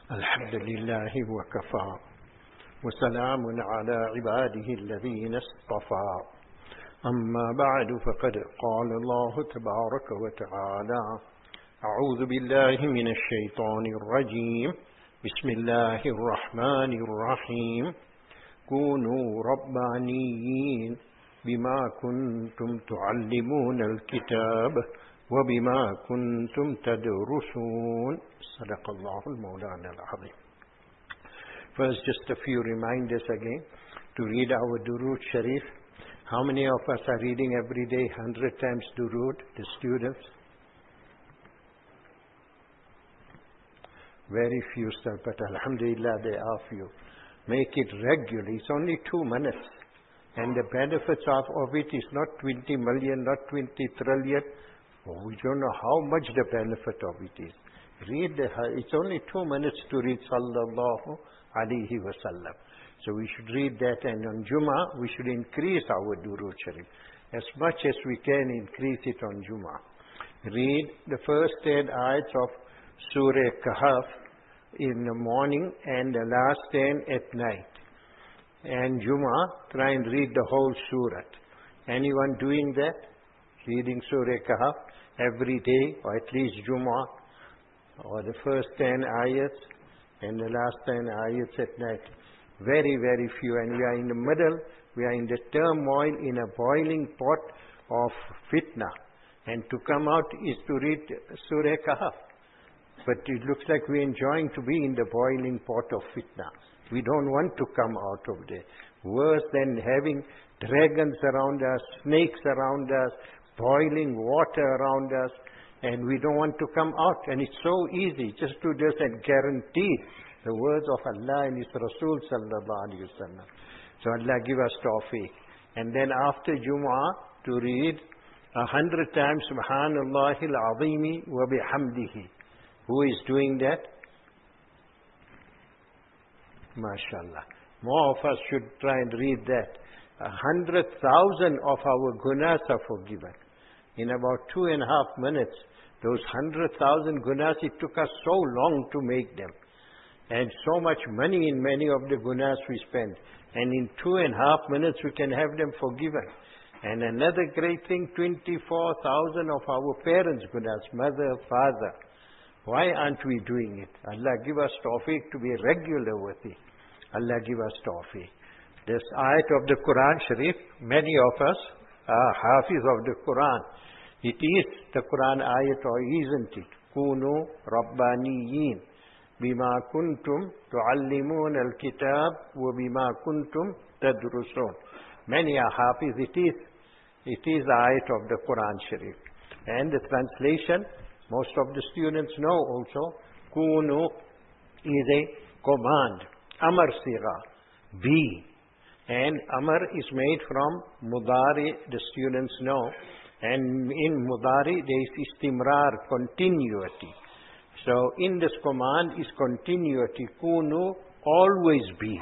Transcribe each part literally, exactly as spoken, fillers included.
الحمد لله وكفى وسلام على عباده الذين اصطفى أما بعد فقد قال الله تبارك وتعالى أعوذ بالله من الشيطان الرجيم بسم الله الرحمن الرحيم كونوا ربانيين بما كنتم تعلمون الكتاب وبما كنتم تدرسون صدق الله المولانا العظيم. First, just a few reminders again to read our Durood Sharif. How many of us are reading every day one hundred times Durood, the students? Very few, sir, but alhamdulillah there are few. Make it regularly. It's only two minutes. And the benefits of, of it is not twenty million, not twenty trillion. Oh, we don't know how much the benefit of it is. Read the, it's only two minutes to read Sallallahu Alaihi Wasallam. So we should read that, and on Jummah we should increase our Durood Sharif. As much as we can increase it on Jummah. Read the first ten ayats of Surah Kahf in the morning and the last ten at night. And Jummah, try and read the whole surah. Anyone doing that? Reading Surah Kahf every day, or at least Jummah, or the first ten ayats and the last ten ayats at night. Very, very few. And we are in the middle, we are in the turmoil, in a boiling pot of fitna. And to come out is to read Surah Kahf. But it looks like we're enjoying to be in the boiling pot of fitna. We don't want to come out of there. Worse than having dragons around us, snakes around us, boiling water around us, and we don't want to come out. And it's so easy just to just guarantee the words of Allah and His Rasul sallallahu alaihi wasallam. So Allah give us tawfiq. And then after Jumu'ah to read a hundred times Subhanallah al-Azimi wa bihamdihi. Who is doing that? MashaAllah. More of us should try and read that. A hundred thousand of our gunas are forgiven. In about two and a half minutes, those hundred thousand gunas, it took us so long to make them. And so much money in many of the gunas we spend. And in two and a half minutes, we can have them forgiven. And another great thing, twenty-four thousand of our parents' gunas, mother, father. Why aren't we doing it? Allah give us tawfiq to be regular with it. Allah give us tawfiq. This ayat of the Quran Sharif, many of us are hafiz of the Quran. It is the Quran ayat, or isn't it? Kunu Rabbaniyin bima kuntum tuallimun al-kitab wa bima kuntum tadrusun. Many are hafiz. It is, it is the ayat of the Quran Sharif. And the translation, most of the students know also, Kunu is a command. Amar Sigha, be. And Amar is made from Mudari, the students know. And in Mudari there is istimrar, continuity. So in this command is continuity. Kunu, always be.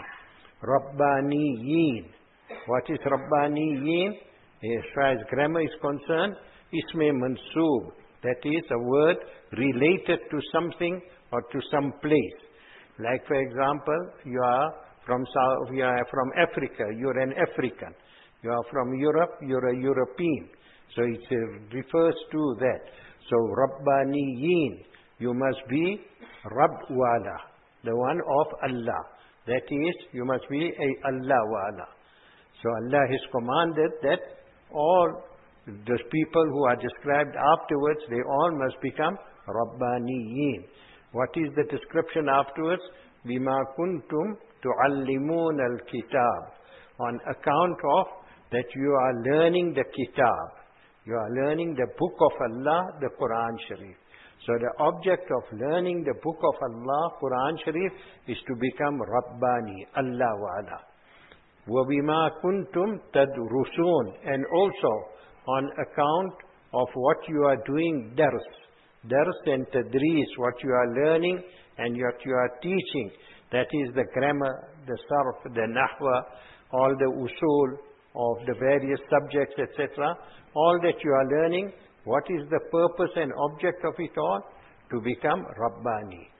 Rabbaniyin. What is Rabbaniyin? As far as grammar is concerned, Isme Mansoob. That is a word related to something or to some place. Like for example, you are from South, you are from Africa, you are an African. You are from Europe, you are a European. So it uh, refers to that. So Rabbaniyin, you must be Rabbwala, the one of Allah. That is, you must be a Allah wala. So Allah has commanded that all the people who are described afterwards, they all must become Rabbaniyin. What is the description afterwards? Bima kuntum tuallimun al-kitab. On account of that you are learning the kitab. You are learning the book of Allah, the Quran Sharif. So the object of learning the book of Allah, Quran Sharif, is to become Rabbani, Allah wa'ala. Wa bima kuntum tadrusun. And also, on account of what you are doing, dars. Dars and tadris, what you are learning and what you are teaching. That is the grammar, the sarf, the nahwa, all the usul of the various subjects, et cetera. All that you are learning, what is the purpose and object of it all? To become Rabbani.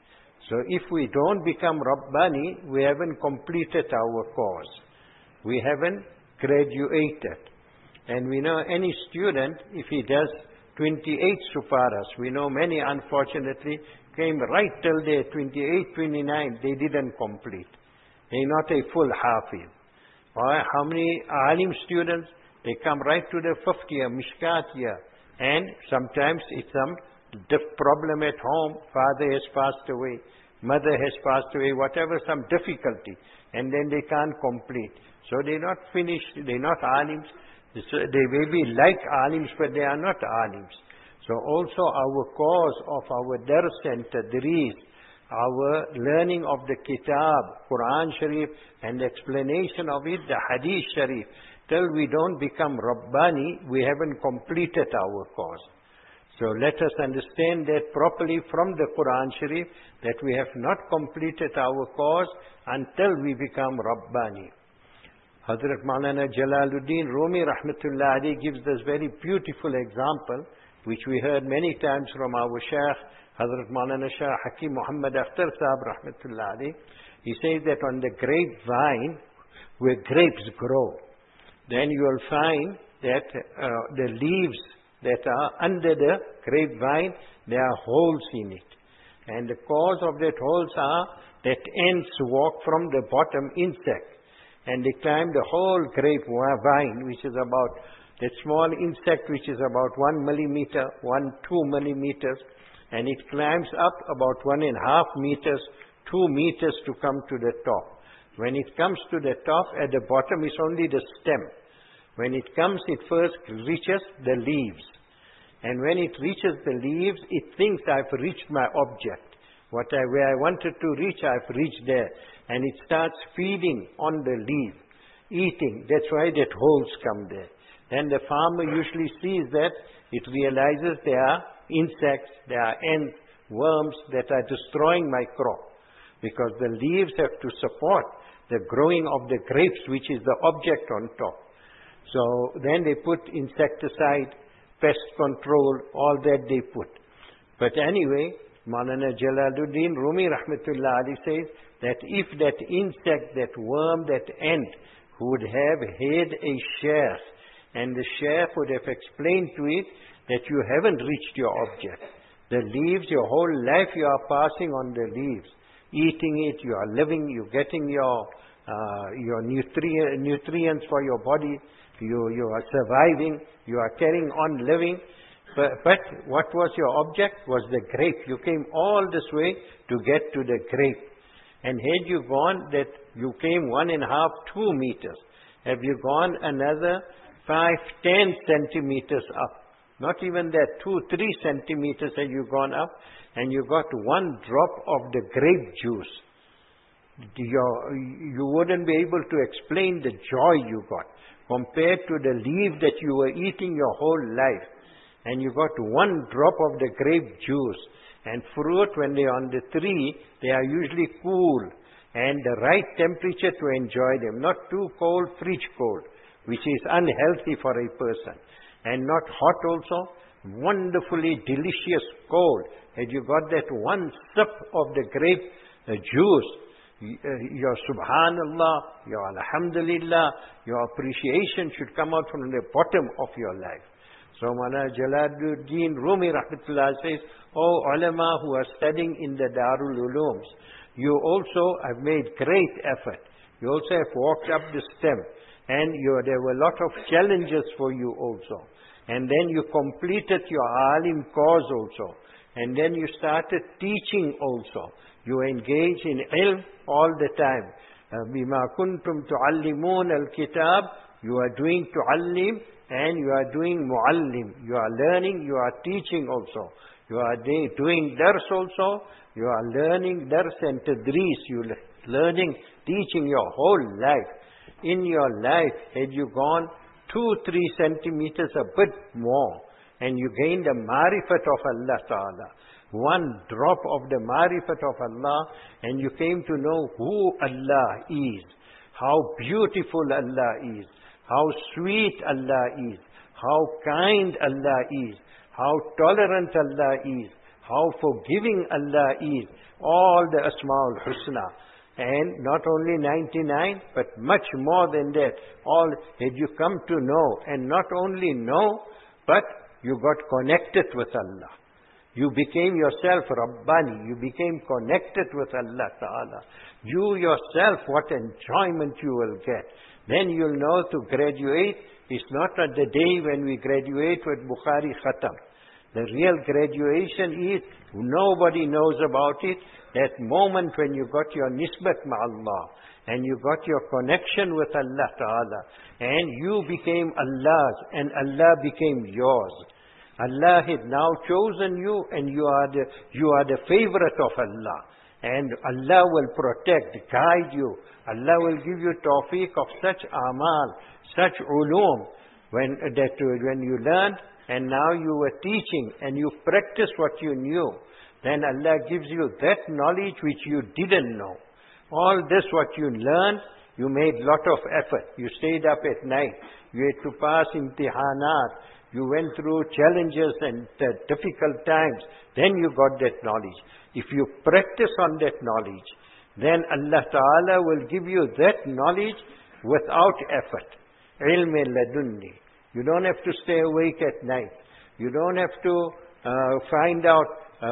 So if we don't become Rabbani, we haven't completed our course. We haven't graduated. And we know any student, if he does twenty-eight suparas, we know many unfortunately came right till their twenty-eight, twenty-nine, they didn't complete. They're not a full hafiz. Or how many alim students, they come right to the fifth year, mishkat year. And sometimes it's some problem at home, father has passed away, mother has passed away, whatever, some difficulty. And then they can't complete. So they're not finished, they're not alims. So they may be like alims, but they are not alims. So also our cause of our dars and tadrees, our learning of the kitab, Quran Sharif, and the explanation of it, the Hadith Sharif, till we don't become Rabbani, we haven't completed our cause. So let us understand that properly from the Quran Sharif, that we have not completed our cause until we become Rabbani. Hazrat Maulana Jalaluddin Rumi Rahmatullah Ali gives this very beautiful example, which we heard many times from our Shaykh, Hazrat Maulana Shah Hakim Muhammad Akhtar Sahab Rahmatullah Ali. He says that on the grapevine, where grapes grow, then you will find that uh, the leaves that are under the grapevine, there are holes in it. And the cause of that holes are that ants walk from the bottom insect. And they climb the whole grapevine, which is about that small insect which is about one millimeter, one, two millimeters, and it climbs up about one and a half meters, two meters to come to the top. When it comes to the top, at the bottom is only the stem. When it comes, it first reaches the leaves. And when it reaches the leaves, it thinks I've reached my object. What I, where I wanted to reach, I've reached there. And it starts feeding on the leaf, eating. That's why that holes come there. Then the farmer usually sees that, it realizes there are insects, there are ants, worms that are destroying my crop. Because the leaves have to support the growing of the grapes, which is the object on top. So then they put insecticide, pest control, all that they put. But anyway, Maulana Jalaluddin Rumi Rahmatullah Ali says that if that insect, that worm, that ant would have had a sheikh, and the sheikh would have explained to it that you haven't reached your object. The leaves, your whole life you are passing on the leaves, eating it, you are living, you're getting your uh, your nutri nutrients for your body, you, you are surviving, you are carrying on living. But, but what was your object? Was the grape. You came all this way to get to the grape. And had you gone that you came one and a half, two meters, have you gone another five, ten centimeters up? Not even that, two, three centimeters have you gone up, and you got one drop of the grape juice. Your, you wouldn't be able to explain the joy you got compared to the leaf that you were eating your whole life. And you got one drop of the grape juice. And fruit, when they are on the tree, they are usually cool and the right temperature to enjoy them. Not too cold, fridge cold, which is unhealthy for a person. And not hot also, wonderfully delicious cold. Had you got that one sip of the grape uh, juice, your subhanallah, your alhamdulillah, your appreciation should come out from the bottom of your life. So Maulana Jalaluddin Rumi Rahmatullah says, oh ulama who are studying in the Darul Ulooms, you also have made great effort. You also have walked up the stem. And you, there were a lot of challenges for you also. And then you completed your alim cause also. And then you started teaching also. You engage in ilm all the time. بِمَا كُنْتُمْ تُعَلِّمُونَ الْكِتَابِ You are doing tu'allim and you are doing mu'allim. You are learning, you are teaching also. You are doing dars also. You are learning dars and tadrees. You are learning, teaching your whole life. In your life, had you gone two, three centimeters, a bit more, and you gained the marifat of Allah Ta'ala, one drop of the marifat of Allah, and you came to know who Allah is, how beautiful Allah is, how sweet Allah is, how kind Allah is, how tolerant Allah is, how forgiving Allah is, all the Asma'ul Husna. And not only ninety-nine, but much more than that. All had you come to know, and not only know, but you got connected with Allah. You became yourself Rabbani. You became connected with Allah Ta'ala. You yourself, what enjoyment you will get. Then you'll know to graduate is not at the day when we graduate with Bukhari Khatam. The real graduation is, nobody knows about it, that moment when you got your nisbat ma'allah, and you got your connection with Allah Ta'ala, and you became Allah's, and Allah became yours. Allah had now chosen you, and you are the, you are the favorite of Allah. And Allah will protect, guide you. Allah will give you tawfiq of such amal, such ulum, when, that when you learned, and now you were teaching, and you practiced what you knew, then Allah gives you that knowledge which you didn't know. All this what you learned, you made lot of effort. You stayed up at night. You had to pass imtihanat. You went through challenges and uh, difficult times. Then you got that knowledge. If you practice on that knowledge, then Allah Ta'ala will give you that knowledge without effort. Ilm ladunni. You don't have to stay awake at night. You don't have to uh, find out uh,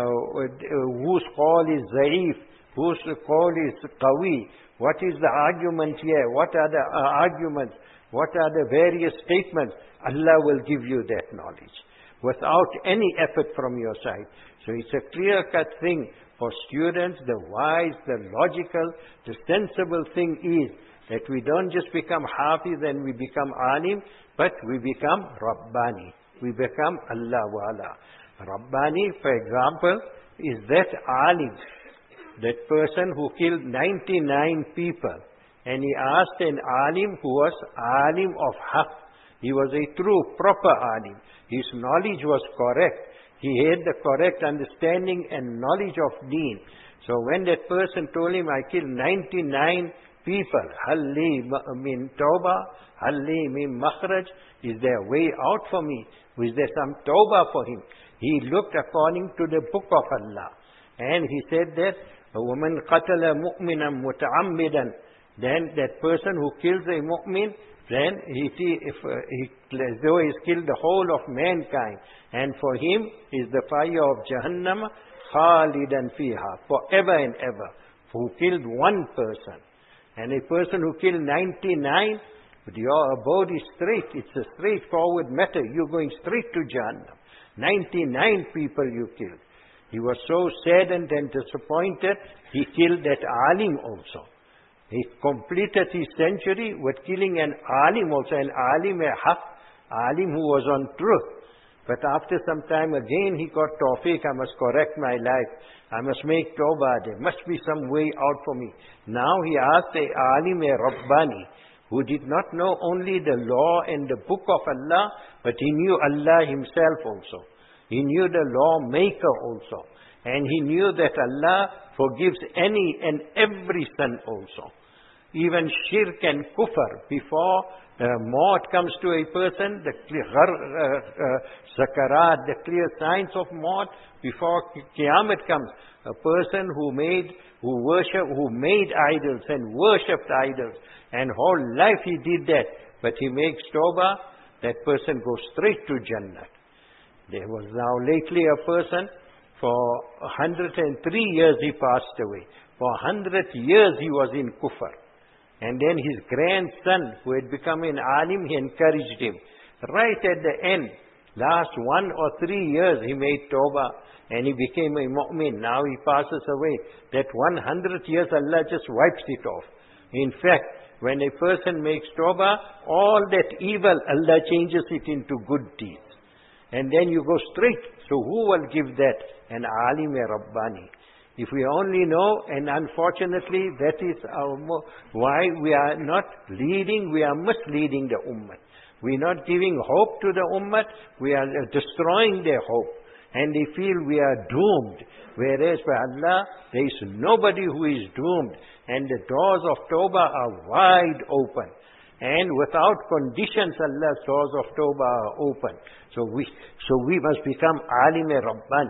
whose call is zaif, whose call is qawi. What is the argument here? What are the uh, arguments? What are the various statements? Allah will give you that knowledge without any effort from your side. So it's a clear-cut thing for students. The wise, the logical, the sensible thing is that we don't just become hafiz and we become alim, but we become Rabbani. We become Allah wala. Rabbani, for example, is that alim, that person who killed ninety-nine people. And he asked an alim who was alim of haqq. He was a true, proper alim. His knowledge was correct. He had the correct understanding and knowledge of deen. So when that person told him, I killed ninety-nine people, halli min tawbah, halli min makhraj, is there a way out for me? Is there some tawbah for him? He looked according to the book of Allah. And he said that, وَمَنْ قَتَلَ مُؤْمِنًا مُتَعَمِّدًا, then that person who kills a mu'min, then he, if, uh, he, as though he's killed the whole of mankind. And for him is the fire of Jahannam, khalidan fiha, forever and ever. Who killed one person. And a person who killed ninety-nine, but your abode is straight. It's a straightforward matter. You're going straight to Jahannam. ninety-nine people you killed. He was so saddened and disappointed, he killed that alim also. He completed his century with killing an alim also, an alim a haq, alim who was on truth. But after some time again he got tawfiq, I must correct my life. I must make tawbah. There must be some way out for me. Now he asked a alim, a Rabbani, who did not know only the law and the book of Allah, but he knew Allah himself also. He knew the law maker also. And he knew that Allah forgives any and every sin also. Even shirk and kufr, before uh, maut comes to a person, the clear, uh, uh, sakarat, the clear signs of maut, before Qiyamah comes, a person who made, who worship, who made idols and worshipped idols, and whole life he did that, but he makes tawbah, that person goes straight to Jannah. There was now lately a person, for one hundred three years he passed away. For one hundred years he was in kufr. And then his grandson, who had become an alim, he encouraged him. Right at the end, last one or three years, he made tawbah and he became a mu'min. Now he passes away. That one hundred years, Allah just wipes it off. In fact, when a person makes tawbah, all that evil, Allah changes it into good deeds. And then you go straight. So who will give that? An alim, a Rabbani. If we only know, and unfortunately that is our mo- why we are not leading, we are misleading the ummah. We are not giving hope to the ummah, we are destroying their hope. And they feel we are doomed. Whereas by Allah, there is nobody who is doomed. And the doors of Tawbah are wide open. And without conditions, Allah's doors of Tawbah are open. So we, so we must become alim-e Rabbani.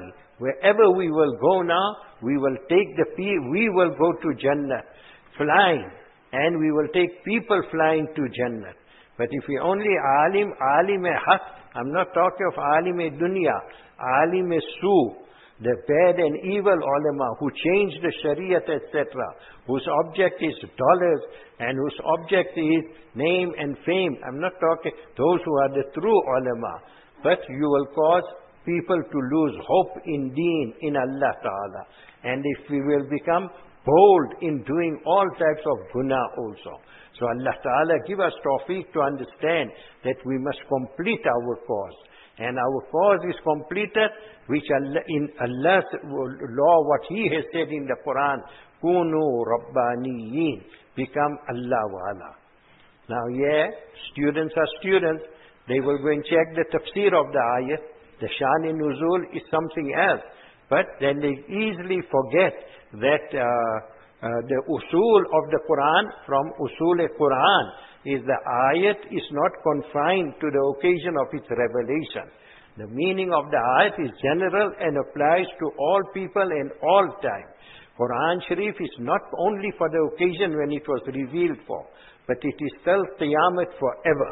Wherever we will go now, we will take the pe- we will go to Jannah flying, and we will take people flying to Jannah. But if we only alim, alim haq, I'm not talking of alim dunya, alim su, the bad and evil ulama who change the Shariat, et cetera, whose object is dollars and whose object is name and fame. I'm not talking those who are the true ulama. But you will cause people to lose hope in deen, in Allah Ta'ala. And if we will become bold in doing all types of guna also. So Allah Ta'ala give us tawfiq to understand that we must complete our cause. And our cause is completed, which Allah, in Allah's law, what He has said in the Quran, Kunu Rabbaniyin, become Allah Wa'ala. Now, yeah, students are students. They will go and check the tafsir of the ayat. The Shan-e-Nuzul is something else. But then they easily forget that uh, uh, the usul of the Quran from usul-e-Quran is the ayat is not confined to the occasion of its revelation. The meaning of the ayat is general and applies to all people and all time. Quran Sharif is not only for the occasion when it was revealed for, but it is still Qiyamat forever.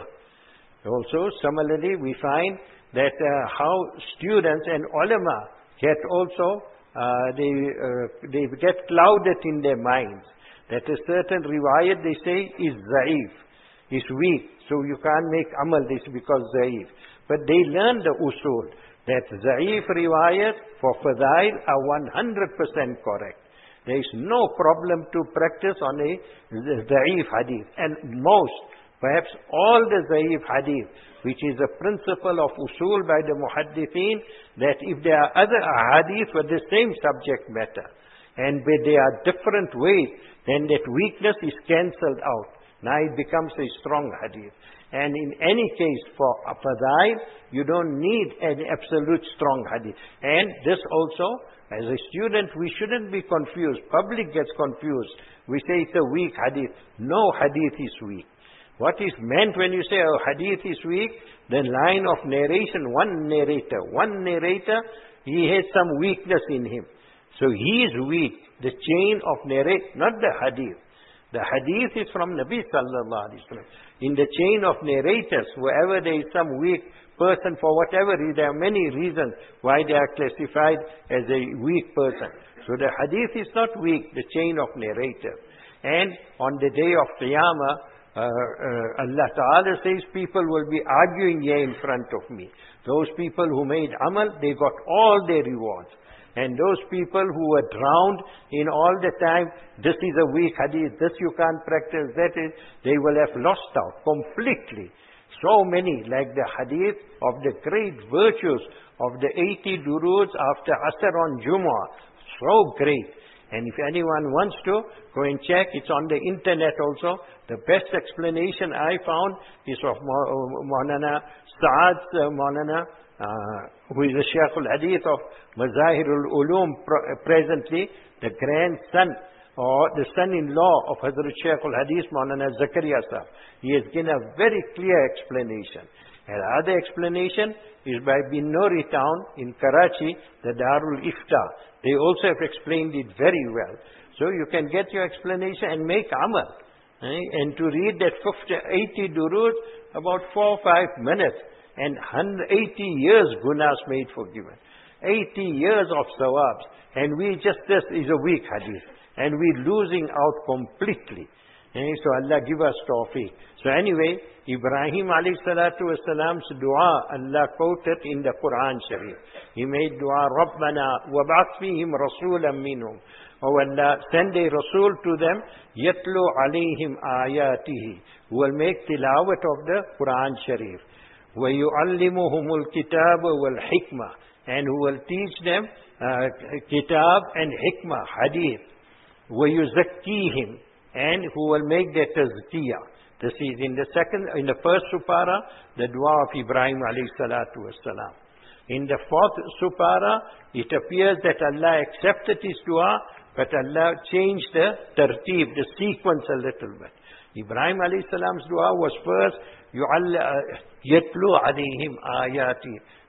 Also, similarly, we find that uh, how students and ulama get also, uh, they, uh, they get clouded in their minds. That a certain riwayat, they say, is za'if, is weak. So you can't make amal this because za'if. But they learn the usul, that za'if riwayat for fadail are one hundred percent correct. There is no problem to practice on a za'if hadith. And most, perhaps all the za'if hadith, which is a principle of usul by the muhaddithin, that if there are other hadith with the same subject matter, and where they are different ways, then that weakness is cancelled out. Now it becomes a strong hadith. And in any case, for fadail, you don't need an absolute strong hadith. And this also, as a student, we shouldn't be confused. Public gets confused. We say it's a weak hadith. No hadith is weak. What is meant when you say, oh, hadith is weak? The line of narration, one narrator. One narrator, he has some weakness in him. So he is weak. The chain of narration, not the hadith. The hadith is from Nabi Sallallahu Alaihi Wasallam. In the chain of narrators, wherever there is some weak person, for whatever reason, there are many reasons why they are classified as a weak person. So the hadith is not weak, the chain of narrators. And on the day of Qiyamah, uh, uh, Allah Ta'ala says people will be arguing here in front of me. Those people who made amal, they got all their rewards. And those people who were drowned in all the time, this is a weak hadith, this you can't practice, that is, they will have lost out completely. So many, like the hadith of the great virtues of the eighty duroods after Asr on Jummah, so great. And if anyone wants to, go and check, it's on the internet also. The best explanation I found is of Maulana Saad uh, Maulana, Uh, who is the Shaykh al-Hadith of Mazahir al-Ulum presently, the grandson or the son-in-law of Hazrat Shaykh al-Hadith, Maulana Zakaria Sahib. He has given a very clear explanation. And other explanation is by Binori town in Karachi, the Darul Ifta. They also have explained it very well. So you can get your explanation and make amal. Eh? And to read that fifty, eighty durood, about four or five minutes. And one hundred eighty years gunas made forgiven. eighty years of sawabs. And we just, this is a weak hadith. And we're losing out completely. And so Allah give us tawfiq. So anyway, Ibrahim alayhi salatu wasalam's dua, Allah quoted in the Quran Sharif. He made dua, Rabbana wab'ath fihim rasulam minhum. Oh Allah, send a Rasul to them, yatlu alayhim ayatihi, who will make tilawat of the Quran Sharif. وَيُعَلِّمُهُمُ الْكِتَابَ وَالْحِكْمَةِ, and who will teach them uh, kitab and hikmah, hadith. وَيُزَكِّيهِمْ, and who will make their tazkiyah. This is in the second, in the first supara, the dua of Ibrahim alayhi salatu wassalam. In the fourth supara, it appears that Allah accepted his dua, but Allah changed the tartib, the sequence a little bit. Ibrahim alayhi salam's dua was first, يَتْلُو عَلَيْهِمْ آيَاتِ,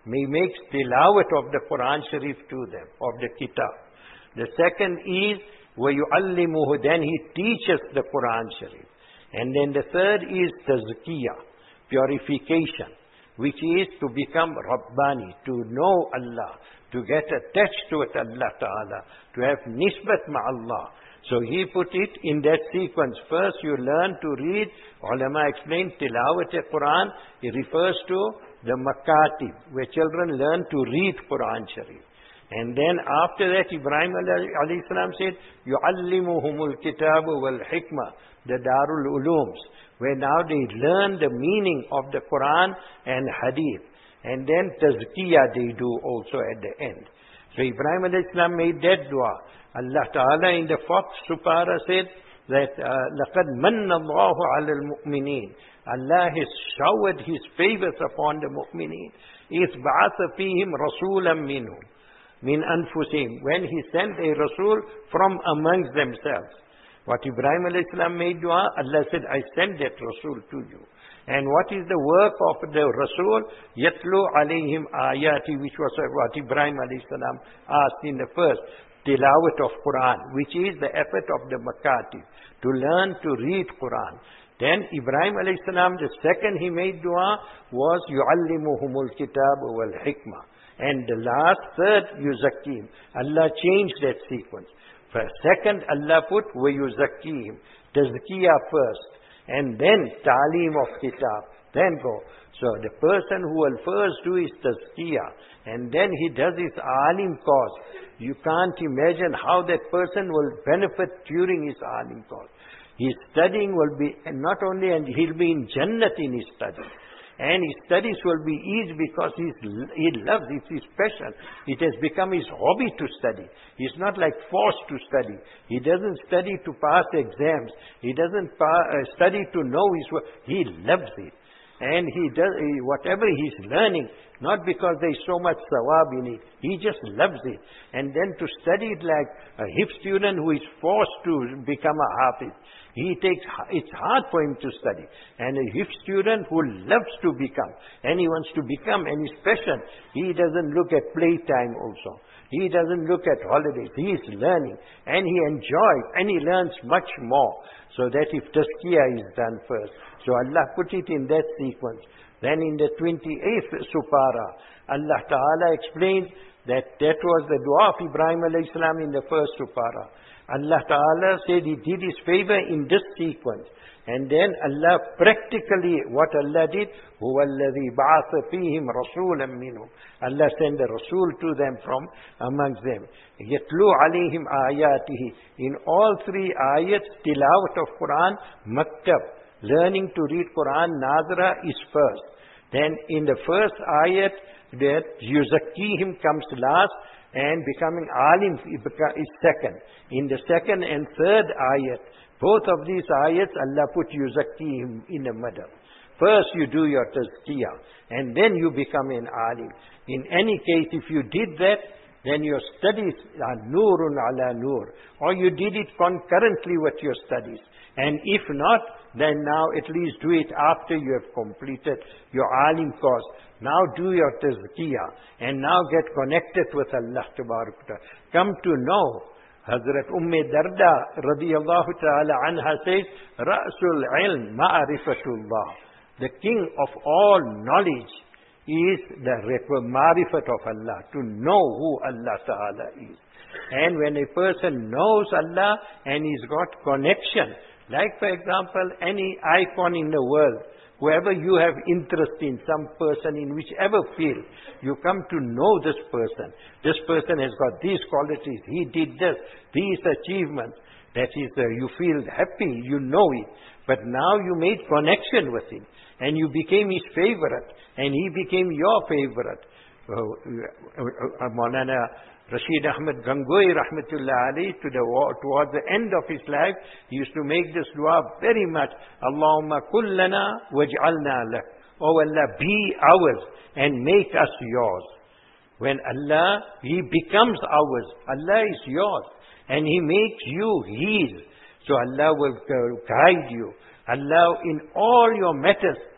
He makes tilawat of the Quran Sharif to them, of the kitab. The second is, وَيُعَلِّمُهُ, then he teaches the Quran Sharif. And then the third is tazkiyah, purification, which is to become Rabbani, to know Allah, to get attached to it, Allah Ta'ala, to have nisbat ma'Allah. So he put it in that sequence. First you learn to read. Ulama explained tilawat Quran. It refers to the makatib, where children learn to read Quran Sharif. And then after that, Ibrahim alayhi salam said, يُعَلِّمُهُمُ الْكِتَابُ وَالْحِكْمَةِ, the Darul Ulooms, where now they learn the meaning of the Quran and Hadith. And then tazkiyah they do also at the end. So Ibrahim alayhi salam made that dua. Allah Ta'ala in the fourth supara said that لَقَدْ مَنَّ اللَّهُ عَلَى الْمُؤْمِنِينَ, Allah has showered His favors upon the mu'mineen. إِذْ بَعَثَ فِيهِمْ رَسُولًا مِّنْهُمْ مِنْ أَنفُسِهِمْ, when He sent a Rasul from amongst themselves. What Ibrahim alayhi salam made dua, Allah said, I send that Rasul to you. And what is the work of the Rasul? Yatlu alayhim ayati, which was what Ibrahim alayhi salam asked in the first. Tilawat of Quran, which is the effort of the makatib, to learn to read Quran. Then Ibrahim alayhi salam, the second he made dua was yu'allimuhumul kitab wal hikmah. And the last, third, yuzakkihim. Allah changed that sequence. For second, Allah put wa yuzakkihim, tazkiyah first, and then ta'aleem of kitab, then go. So the person who will first do is tazkiyah, and then he does his alim course. You can't imagine how that person will benefit during his alim course. His studying will be not only, and he'll be in Jannat in his study. And his studies will be easy because he's, he loves it, it's his passion. It has become his hobby to study. He's not like forced to study. He doesn't study to pass exams. He doesn't pa- uh, study to know his work. He loves it. And he does he, whatever he's learning, not because there's so much sawab in it. He just loves it. And then to study it like a hip student who is forced to become a hafiz. He takes, it's hard for him to study. And a hip student who loves to become, and he wants to become, and is passionate, he doesn't look at playtime also. He doesn't look at holidays. He is learning, and he enjoys, and he learns much more. So that if tazkiyah is done first. So Allah put it in that sequence. Then in the twenty-eighth supara, Allah Ta'ala explains that that was the dua of Ibrahim alayhi salam in the first supara. Allah Ta'ala said He did His favor in this sequence. And then Allah practically, what Allah did, هُوَ الَّذِي بَعَثَ فِيهِمْ رَسُولًا مِّنْهُمْ, Allah sent a Rasul to them from amongst them. يَتْلُو عَلَيْهِمْ آيَاتِهِ, in all three ayats, tilawat of Quran, maktab, learning to read Quran, nazara is first. Then in the first ayat, that yuzakkihim comes last, and becoming alim is second. In the second and third ayat, both of these ayats, Allah put yuzakkihim in the middle. First you do your tazkiyah, and then you become an alim. In any case, if you did that, then your studies are nurun ala nur. Or you did it concurrently with your studies. And if not, then now at least do it after you have completed your alim course. Now do your tazkiyah, and now get connected with Allah Tabarak wa Ta'ala. Come to know. Hazrat Umm Darda radiyallahu ta'ala anha says, Ra'sul ilm ma'rifatullah. The king of all knowledge is the ma'rifat of Allah, to know who Allah Ta'ala is. And when a person knows Allah and he's got connection, like for example, any icon in the world, whoever you have interest in, some person in whichever field, you come to know this person. This person has got these qualities, he did this, these achievements. That is, uh, you feel happy, you know it. But now you made connection with him, and you became his favorite, and he became your favorite. Uh, uh, uh, Maulana Rashid Ahmad Gangohi rahmatullah alayhi, to the, towards the end of his life, he used to make this dua very much. Allahumma kullana waj'alna lak. Oh Allah, be ours and make us yours. When Allah, He becomes ours, Allah is yours, and He makes you His. So Allah will guide you. Allah, in all your matters,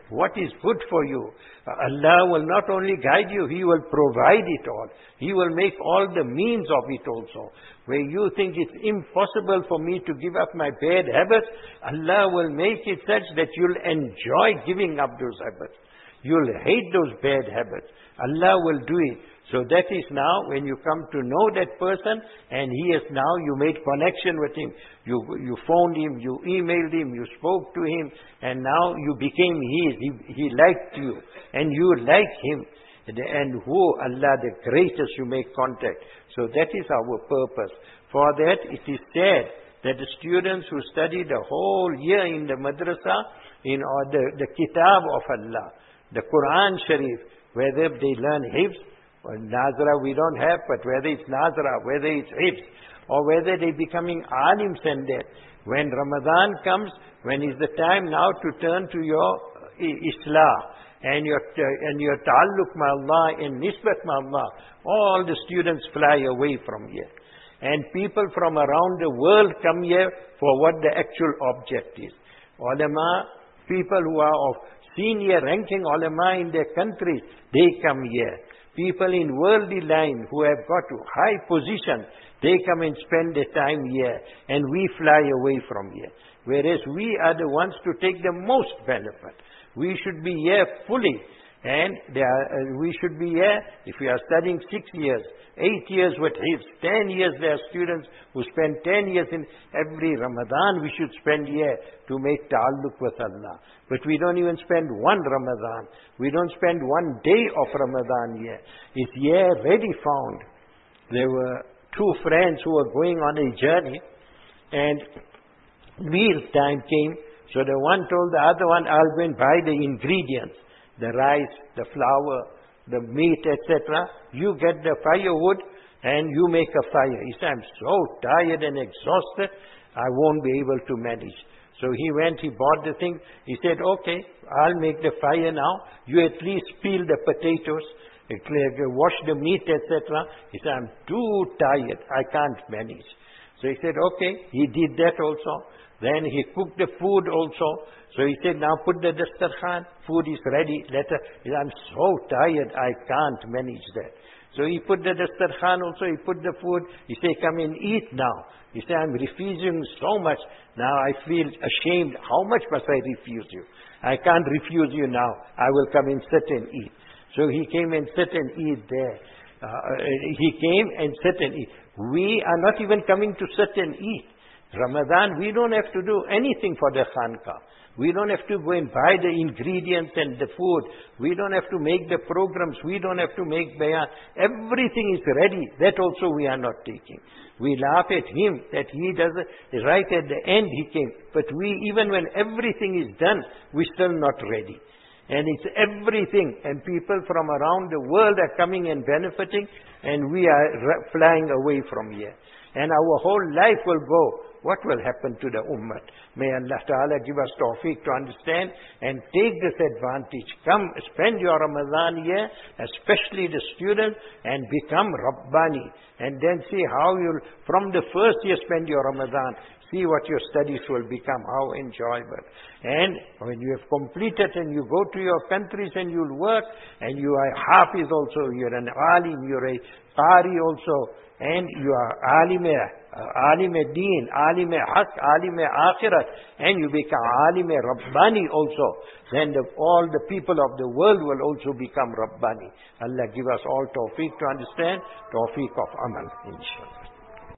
what is good for you. Allah will not only guide you, He will provide it all. He will make all the means of it also. Where you think it's impossible for me to give up my bad habits, Allah will make it such that you'll enjoy giving up those habits. You'll hate those bad habits. Allah will do it. So that is now when you come to know that person, and he is now, you made connection with him. You, you phoned him, you emailed him, you spoke to him, and now you became his. He, he liked you, and you like him. And who, Allah the greatest, you make contact. So that is our purpose. For that it is said that the students who study the whole year in the madrasa, in or the, the kitab of Allah, the Quran Sharif, whether they learn hifz, or Nazra we don't have, but whether it's Nazra, whether it's hifz, or whether they're becoming alims and that. When Ramadan comes, when is the time now to turn to your Islah, and your and your ta'alluq ma Allah and nisbat ma Allah, all the students fly away from here. And people from around the world come here for what the actual object is. Ulama, people who are of senior ranking ulama in their countries, they come here. People in worldly line who have got to high position, they come and spend their time here, and we fly away from here. Whereas we are the ones to take the most benefit. We should be here fully, and there are, uh, we should be here, if we are studying six years, eight years with hifz, ten years, there are students who spend ten years in every Ramadan, we should spend here to make ta'alluq with Allah. But we don't even spend one Ramadan. We don't spend one day of Ramadan here. It's here ready found. There were two friends who were going on a journey, and meal time came. So the one told the other one, I'll go and buy the ingredients, the rice, the flour, the meat, et cetera. You get the firewood and you make a fire. He said, I'm so tired and exhausted, I won't be able to manage. So he went, he bought the thing. He said, okay, I'll make the fire now. You at least peel the potatoes, wash the meat, et cetera. He said, I'm too tired, I can't manage. So he said, okay, he did that also. Then he cooked the food also. So he said, now put the dastarkhan, food is ready. Let her, he said, I'm so tired, I can't manage that. So he put the dastarkhan also, he put the food. He said, come and eat now. He said, I'm refusing so much. Now I feel ashamed. How much must I refuse you? I can't refuse you now. I will come and sit and eat. So he came and sit and eat there. Uh, he came and sit and eat. We are not even coming to sit and eat. Ramadan, we don't have to do anything for the khanqah. We don't have to go and buy the ingredients and the food. We don't have to make the programs. We don't have to make bayan. Everything is ready. That also we are not taking. We laugh at him that he does it. Right at the end he came. But we, even when everything is done, we're still not ready. And it's everything. And people from around the world are coming and benefiting. And we are flying away from here. And our whole life will go. What will happen to the ummah? May Allah Ta'ala give us tawfiq to understand and take this advantage. Come, spend your Ramadan year, especially the students, and become Rabbani. And then see how you'll, from the first year spend your Ramadan, see what your studies will become, how enjoyable. And when you have completed and you go to your countries and you'll work, and you are hafiz also, you're an alim, you're a qari also, and you are alim, uh, alim deen, alim haq, alim akhirat, and you become alim Rabbani also, then the, all the people of the world will also become Rabbani. Allah give us all tawfiq to understand, tawfiq of amal, inshallah.